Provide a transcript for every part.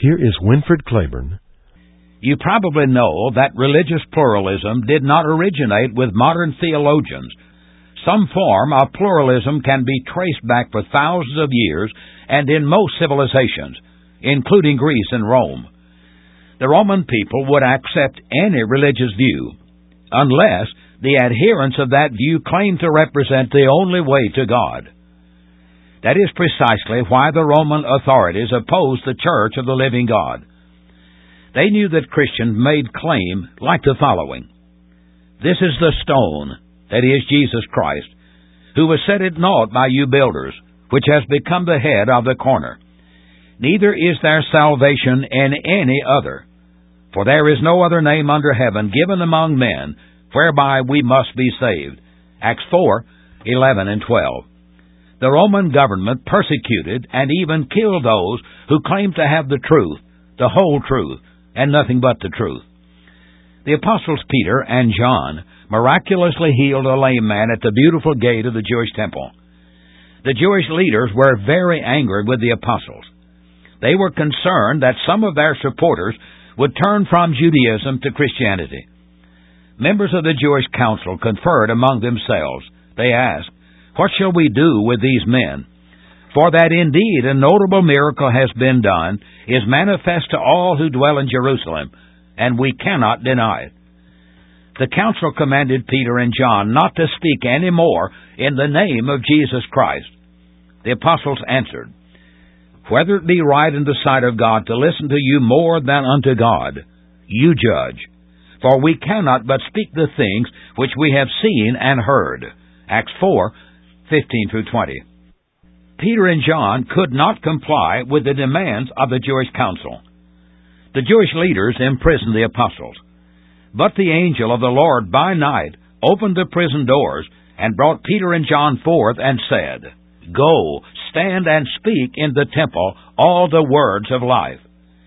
Here is Winfred Claiborne. You probably know that religious pluralism did not originate with modern theologians. Some form of pluralism can be traced back for thousands of years and in most civilizations, including Greece and Rome. The Roman people would accept any religious view, unless the adherents of that view claimed to represent the only way to God. That is precisely why the Roman authorities opposed the Church of the Living God. They knew that Christians made claim like the following: "This is the stone, that is Jesus Christ, who was set at naught by you builders, which has become the head of the corner. Neither is there salvation in any other, for there is no other name under heaven given among men whereby we must be saved." Acts 4:11 and 12. The Roman government persecuted and even killed those who claimed to have the truth, the whole truth, and nothing but the truth. The apostles Peter and John miraculously healed a lame man at the beautiful gate of the Jewish temple. The Jewish leaders were very angry with the apostles. They were concerned that some of their supporters would turn from Judaism to Christianity. Members of the Jewish council conferred among themselves. They asked, "What shall we do with these men? For that indeed a notable miracle has been done is manifest to all who dwell in Jerusalem, and we cannot deny it." The council commanded Peter and John not to speak any more in the name of Jesus Christ. The apostles answered, "Whether it be right in the sight of God to listen to you more than unto God, you judge. For we cannot but speak the things which we have seen and heard." Acts 4:15 through 20. Peter and John could not comply with the demands of the Jewish council. The Jewish leaders imprisoned the apostles. But the angel of the Lord by night opened the prison doors and brought Peter and John forth and said, "Go, stand and speak in the temple all the words of life."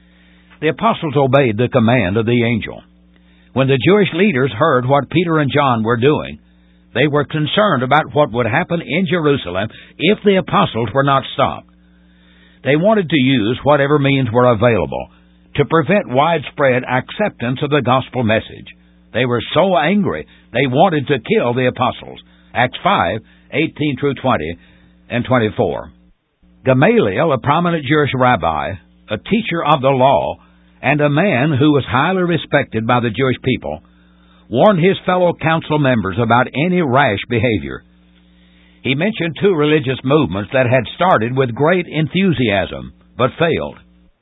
The apostles obeyed the command of the angel. When the Jewish leaders heard what Peter and John were doing, they were concerned about what would happen in Jerusalem if the apostles were not stopped. They wanted to use whatever means were available to prevent widespread acceptance of the gospel message. They were so angry they wanted to kill the apostles. Acts 5:18 through 20 and 24. Gamaliel, a prominent Jewish rabbi, a teacher of the law, and a man who was highly respected by the Jewish people, warned his fellow council members about any rash behavior. He mentioned two religious movements that had started with great enthusiasm, but failed.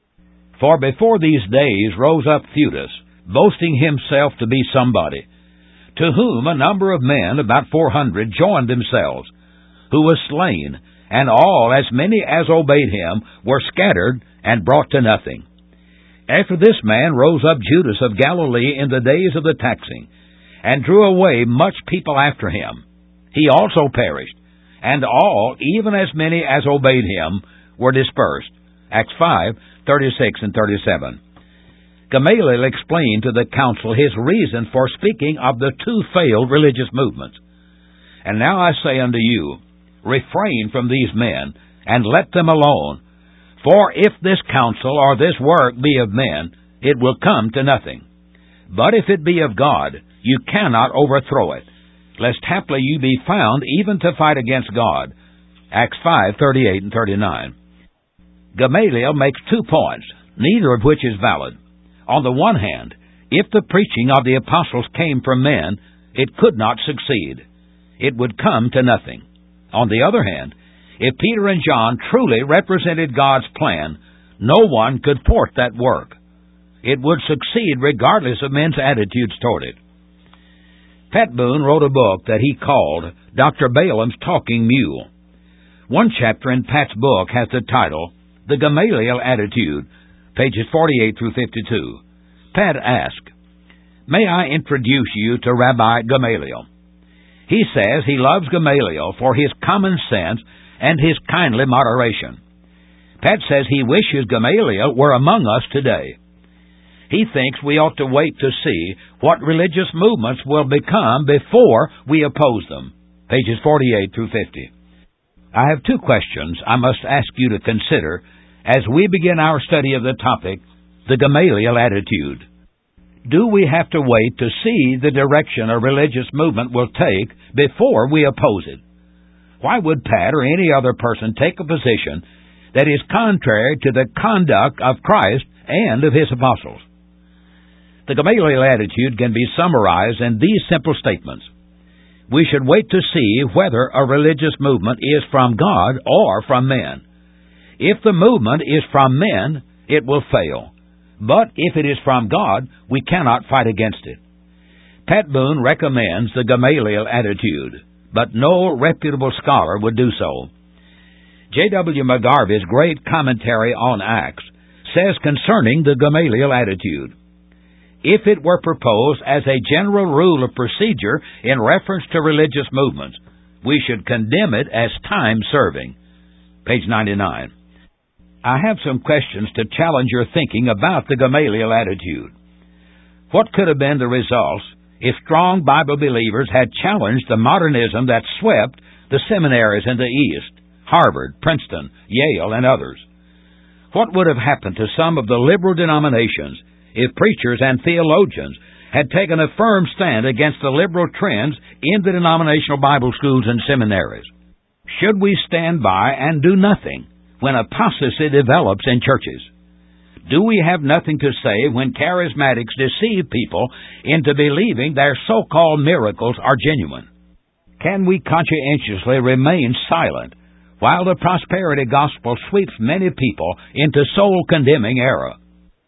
For before these days rose up Theudas, boasting himself to be somebody, to whom a number of men, about 400, joined themselves, who was slain, and all, as many as obeyed him, were scattered and brought to nothing. After this man rose up Judas of Galilee in the days of the taxing, and drew away much people after him. He also perished, and all, even as many as obeyed him, were dispersed. Acts 5:36 and 37. Gamaliel explained to the council his reason for speaking of the two failed religious movements. "And now I say unto you, refrain from these men, and let them alone. For if this counsel or this work be of men, it will come to nothing. But if it be of God, you cannot overthrow it, lest haply you be found even to fight against God." Acts 5:38 and 39. Gamaliel makes 2 points, neither of which is valid. On the one hand, if the preaching of the apostles came from men, it could not succeed. It would come to nothing. On the other hand, if Peter and John truly represented God's plan, no one could thwart that work. It would succeed regardless of men's attitudes toward it. Pat Boone wrote a book that he called Dr. Balaam's Talking Mule. One chapter in Pat's book has the title, The Gamaliel Attitude, pages 48 through 52. Pat asked, "May I introduce you to Rabbi Gamaliel?" He says he loves Gamaliel for his common sense and his kindly moderation. Pat says he wishes Gamaliel were among us today. He thinks we ought to wait to see what religious movements will become before we oppose them. Pages 48 through 50. I have 2 questions I must ask you to consider as we begin our study of the topic, the Gamaliel attitude. Do we have to wait to see the direction a religious movement will take before we oppose it? Why would Pat or any other person take a position that is contrary to the conduct of Christ and of His apostles? The Gamaliel attitude can be summarized in these simple statements. We should wait to see whether a religious movement is from God or from men. If the movement is from men, it will fail. But if it is from God, we cannot fight against it. Pat Boone recommends the Gamaliel attitude, but no reputable scholar would do so. J.W. McGarvey's great commentary on Acts says concerning the Gamaliel attitude, if it were proposed as a general rule of procedure in reference to religious movements, we should condemn it as time-serving. Page 99. I have some questions to challenge your thinking about the Gamaliel attitude. What could have been the results if strong Bible believers had challenged the modernism that swept the seminaries in the East, Harvard, Princeton, Yale, and others? What would have happened to some of the liberal denominations if preachers and theologians had taken a firm stand against the liberal trends in the denominational Bible schools and seminaries? Should we stand by and do nothing when apostasy develops in churches? Do we have nothing to say when charismatics deceive people into believing their so-called miracles are genuine? Can we conscientiously remain silent while the prosperity gospel sweeps many people into soul-condemning error?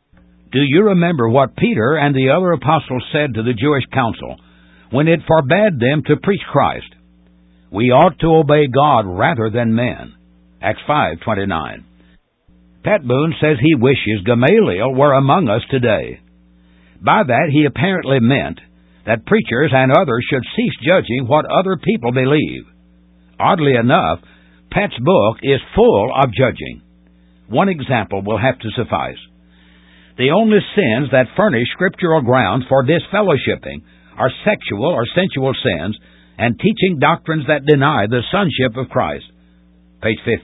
Do you remember what Peter and the other apostles said to the Jewish council when it forbade them to preach Christ? We ought to obey God rather than men. Acts 5:29. Pat Boone says he wishes Gamaliel were among us today. By that he apparently meant that preachers and others should cease judging what other people believe. Oddly enough, Pat's book is full of judging. One example will have to suffice. The only sins that furnish scriptural grounds for disfellowshipping are sexual or sensual sins and teaching doctrines that deny the sonship of Christ. Page 50.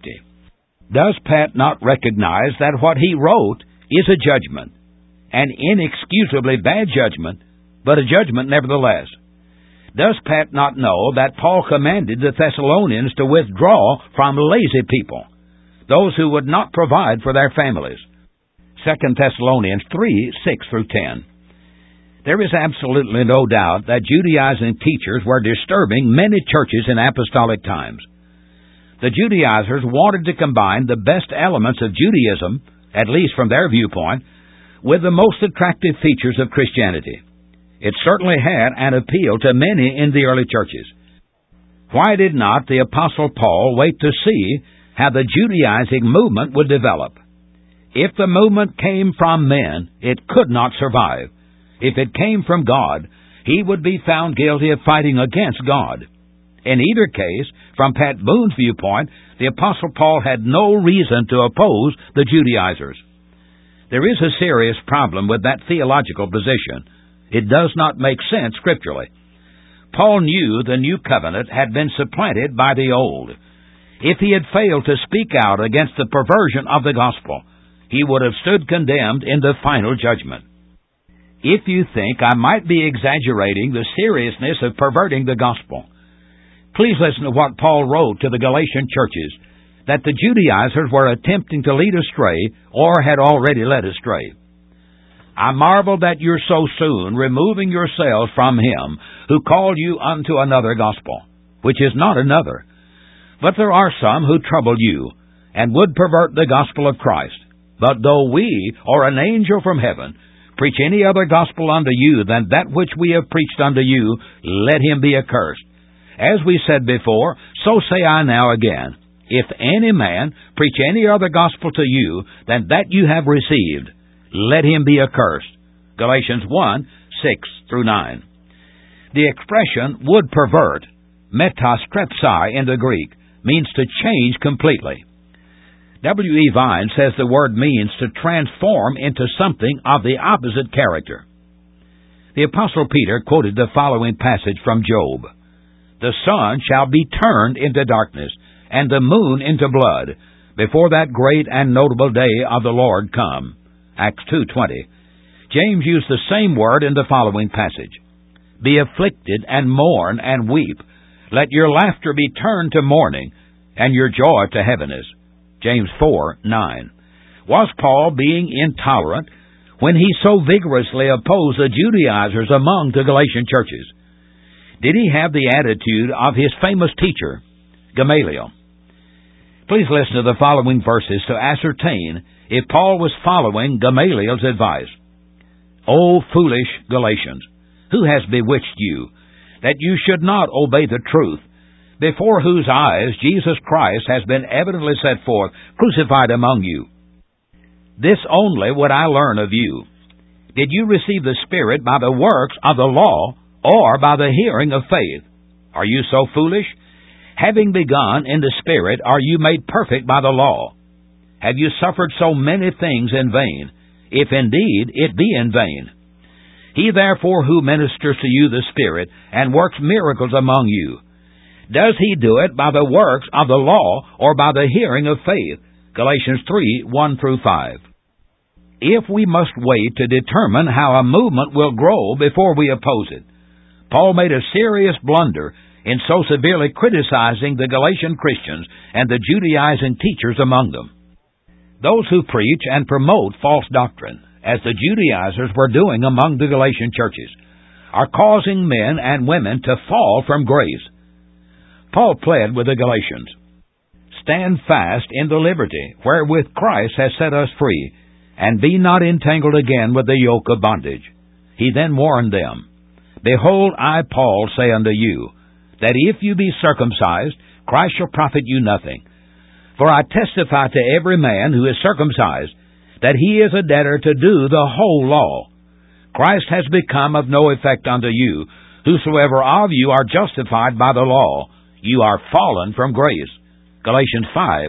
Does Pat not recognize that what he wrote is a judgment, an inexcusably bad judgment, but a judgment nevertheless? Does Pat not know that Paul commanded the Thessalonians to withdraw from lazy people, those who would not provide for their families? 2 Thessalonians 3:6-10. There is absolutely no doubt that Judaizing teachers were disturbing many churches in apostolic times. The Judaizers wanted to combine the best elements of Judaism, at least from their viewpoint, with the most attractive features of Christianity. It certainly had an appeal to many in the early churches. Why did not the Apostle Paul wait to see how the Judaizing movement would develop? If the movement came from men, it could not survive. If it came from God, he would be found guilty of fighting against God. In either case, from Pat Boone's viewpoint, the Apostle Paul had no reason to oppose the Judaizers. There is a serious problem with that theological position. It does not make sense scripturally. Paul knew the new covenant had been supplanted by the old. If he had failed to speak out against the perversion of the gospel, he would have stood condemned in the final judgment. If you think I might be exaggerating the seriousness of perverting the gospel, please listen to what Paul wrote to the Galatian churches, that the Judaizers were attempting to lead astray or had already led astray. I marvel that you're so soon removing yourselves from him who called you unto another gospel, which is not another. But there are some who trouble you, and would pervert the gospel of Christ. But though we, or an angel from heaven, preach any other gospel unto you than that which we have preached unto you, let him be accursed. As we said before, so say I now again, if any man preach any other gospel to you than that you have received, let him be accursed. Galatians 1:6-9. The expression would pervert, metastrepsai in the Greek, means to change completely. W. E. Vine says the word means to transform into something of the opposite character. The Apostle Peter quoted the following passage from Job. The sun shall be turned into darkness, and the moon into blood, before that great and notable day of the Lord come. Acts 2:20. James used the same word in the following passage. Be afflicted and mourn and weep. Let your laughter be turned to mourning, and your joy to heaviness. James 4:9. Was Paul being intolerant when he so vigorously opposed the Judaizers among the Galatian churches? Did he have the attitude of his famous teacher, Gamaliel? Please listen to the following verses to ascertain if Paul was following Gamaliel's advice. O foolish Galatians, who has bewitched you, that you should not obey the truth, before whose eyes Jesus Christ has been evidently set forth, crucified among you? This only would I learn of you. Did you receive the Spirit by the works of the law, or by the hearing of faith? Are you so foolish? Having begun in the Spirit, are you made perfect by the law? Have you suffered so many things in vain, if indeed it be in vain? He therefore who ministers to you the Spirit, and works miracles among you, does he do it by the works of the law, or by the hearing of faith? Galatians 3:1-5. If we must wait to determine how a movement will grow before we oppose it, Paul made a serious blunder in so severely criticizing the Galatian Christians and the Judaizing teachers among them. Those who preach and promote false doctrine, as the Judaizers were doing among the Galatian churches, are causing men and women to fall from grace. Paul pled with the Galatians, Stand fast in the liberty wherewith Christ has set us free, and be not entangled again with the yoke of bondage. He then warned them, Behold, I, Paul, say unto you, that if you be circumcised, Christ shall profit you nothing. For I testify to every man who is circumcised, that he is a debtor to do the whole law. Christ has become of no effect unto you. Whosoever of you are justified by the law, you are fallen from grace. Galatians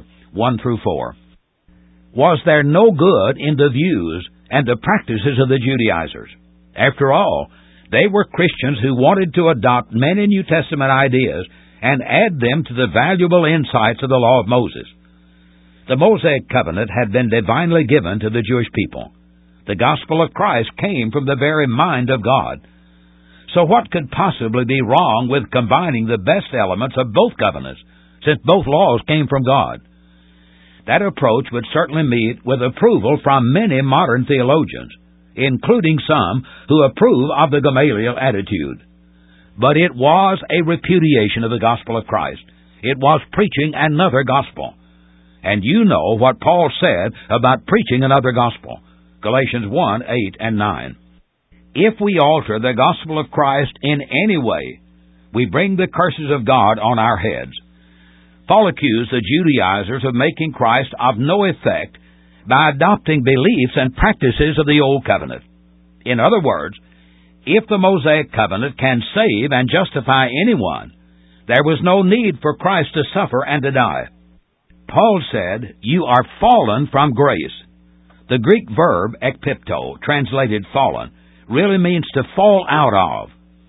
5:1-4. Was there no good in the views and the practices of the Judaizers? After all, they were Christians who wanted to adopt many New Testament ideas and add them to the valuable insights of the law of Moses. The Mosaic covenant had been divinely given to the Jewish people. The gospel of Christ came from the very mind of God. So what could possibly be wrong with combining the best elements of both covenants, since both laws came from God? That approach would certainly meet with approval from many modern theologians, including some who approve of the Gamaliel attitude. But it was a repudiation of the gospel of Christ. It was preaching another gospel. And you know what Paul said about preaching another gospel. Galatians 1:8-9. If we alter the gospel of Christ in any way, we bring the curses of God on our heads. Paul accused the Judaizers of making Christ of no effect by adopting beliefs and practices of the Old Covenant. In other words, if the Mosaic covenant can save and justify anyone, there was no need for Christ to suffer and to die. Paul said, You are fallen from grace. The Greek verb ekpipto, translated fallen, really means to fall out of.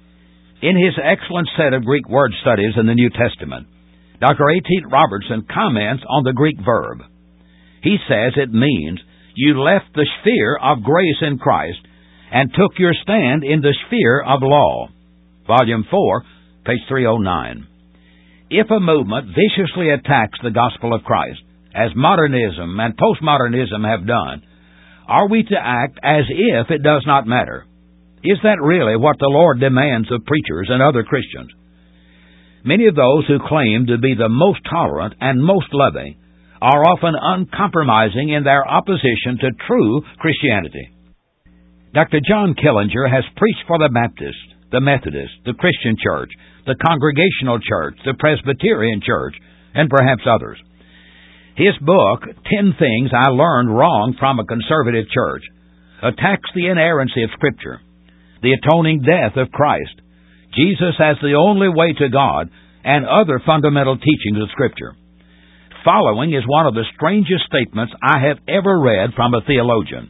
In his excellent set of Greek word studies in the New Testament, Dr. A.T. Robertson comments on the Greek verb. He says it means you left the sphere of grace in Christ and took your stand in the sphere of law. Volume 4, page 309. If a movement viciously attacks the gospel of Christ, as modernism and postmodernism have done, are we to act as if it does not matter? Is that really what the Lord demands of preachers and other Christians? Many of those who claim to be the most tolerant and most loving are often uncompromising in their opposition to true Christianity. Dr. John Killinger has preached for the Baptist, the Methodist, the Christian Church, the Congregational Church, the Presbyterian Church, and perhaps others. His book, 10 Things I Learned Wrong from a Conservative Church, attacks the inerrancy of Scripture, the atoning death of Christ, Jesus as the only way to God, and other fundamental teachings of Scripture. Following is one of the strangest statements I have ever read from a theologian.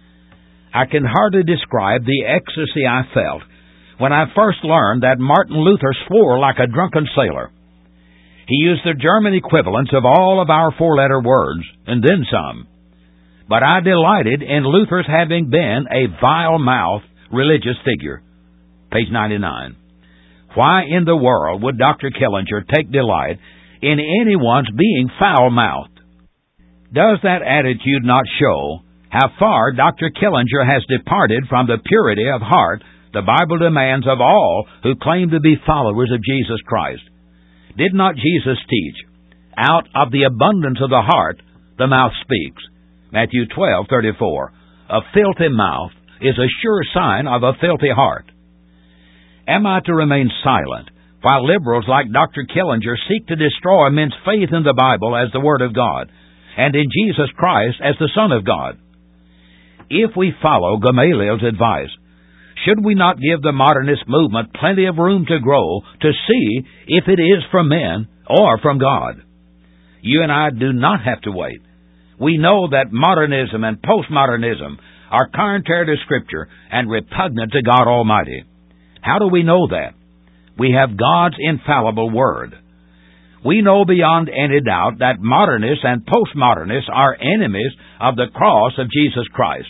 I can hardly describe the ecstasy I felt when I first learned that Martin Luther swore like a drunken sailor. He used the German equivalents of all of our four-letter words, and then some. But I delighted in Luther's having been a vile-mouthed religious figure. Page 99. Why in the world would Dr. Killinger take delight in anyone's being foul-mouthed? Does that attitude not show how far Dr. Killinger has departed from the purity of heart the Bible demands of all who claim to be followers of Jesus Christ? Did not Jesus teach, out of the abundance of the heart the mouth speaks? Matthew 12:34. A filthy mouth is a sure sign of a filthy heart. Am I to remain silent while liberals like Dr. Killinger seek to destroy men's faith in the Bible as the Word of God, and in Jesus Christ as the Son of God? If we follow Gamaliel's advice, should we not give the modernist movement plenty of room to grow to see if it is from men or from God? You and I do not have to wait. We know that modernism and postmodernism are contrary to Scripture and repugnant to God Almighty. How do we know that? We have God's infallible Word. We know beyond any doubt that modernists and postmodernists are enemies of the cross of Jesus Christ.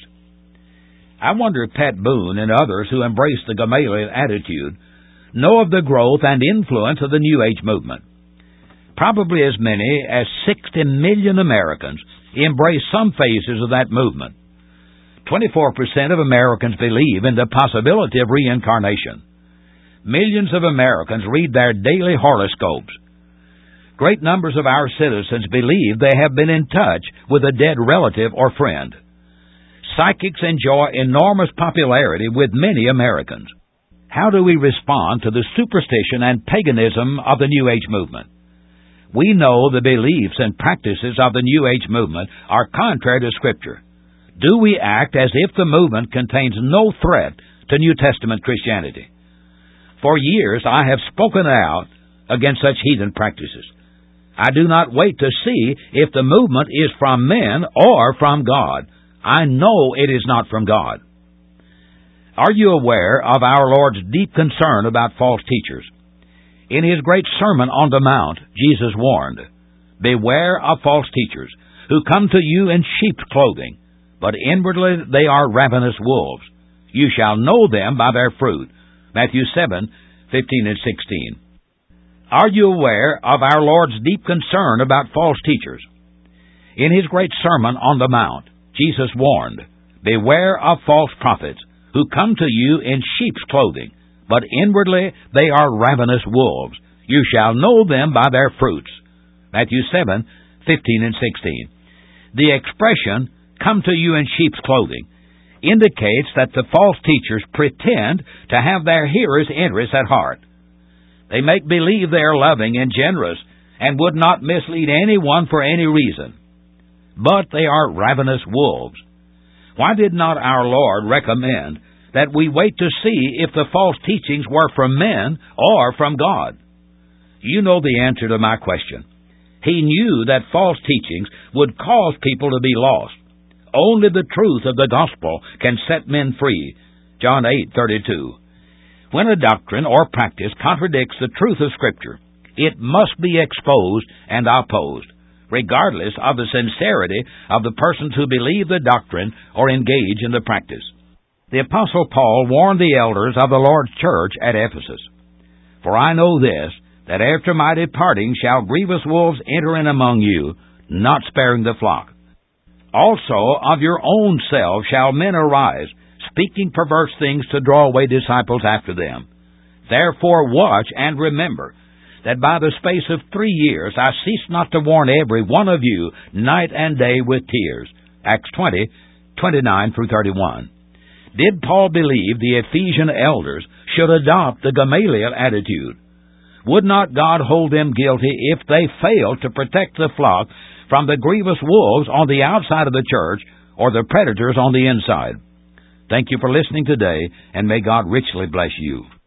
I wonder if Pat Boone and others who embrace the Gamaliel attitude know of the growth and influence of the New Age movement. Probably as many as 60 million Americans embrace some phases of that movement. 24% of Americans believe in the possibility of reincarnation. Millions of Americans read their daily horoscopes. Great numbers of our citizens believe they have been in touch with a dead relative or friend. Psychics enjoy enormous popularity with many Americans. How do we respond to the superstition and paganism of the New Age movement? We know the beliefs and practices of the New Age movement are contrary to Scripture. Do we act as if the movement contains no threat to New Testament Christianity? For years I have spoken out against such heathen practices. I do not wait to see if the movement is from men or from God. I know it is not from God. Are you aware of our Lord's deep concern about false teachers? In His great Sermon on the Mount, Jesus warned, "Beware of false teachers, who come to you in sheep's clothing, but inwardly they are ravenous wolves. You shall know them by their fruit." Matthew 7:15 and 16. Are you aware of our Lord's deep concern about false teachers? In His great Sermon on the Mount, Jesus warned, "Beware of false prophets, who come to you in sheep's clothing, but inwardly they are ravenous wolves. You shall know them by their fruits." Matthew 7:15 and 16. The expression, "come to you in sheep's clothing," indicates that the false teachers pretend to have their hearers' interests at heart. They make believe they are loving and generous and would not mislead anyone for any reason. But they are ravenous wolves. Why did not our Lord recommend that we wait to see if the false teachings were from men or from God? You know the answer to my question. He knew that false teachings would cause people to be lost. Only the truth of the gospel can set men free. John 8:32. When a doctrine or practice contradicts the truth of Scripture, it must be exposed and opposed, regardless of the sincerity of the persons who believe the doctrine or engage in the practice. The Apostle Paul warned the elders of the Lord's church at Ephesus, "For I know this, that after my departing shall grievous wolves enter in among you, not sparing the flock. Also of your own selves shall men arise, speaking perverse things to draw away disciples after them. Therefore watch and remember, that by the space of 3 years I ceased not to warn every one of you night and day with tears." Acts 20:29-31. Did Paul believe the Ephesian elders should adopt the Gamaliel attitude? Would not God hold them guilty if they failed to protect the flock from the grievous wolves on the outside of the church or the predators on the inside? Thank you for listening today, and may God richly bless you.